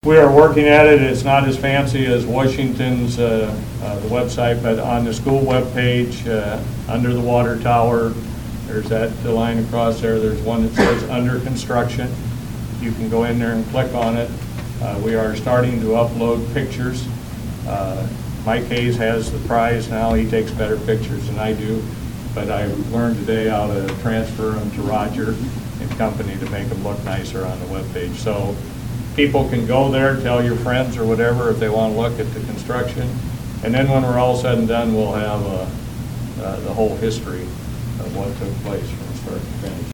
We are working at it. It's not as fancy as Washington's, the website, but on the school webpage, under the water tower, there's that line across there. There's one that says under construction. You can go in there and click on it. We are starting to upload pictures. Mike Hayes has the prize now. He takes better pictures than I do, but I learned today how to transfer them to Roger and company to make them look nicer on the webpage. So people can go there, tell your friends or whatever if they want to look at the construction. And then when we're all said and done, we'll have the whole history of what took place from start to finish.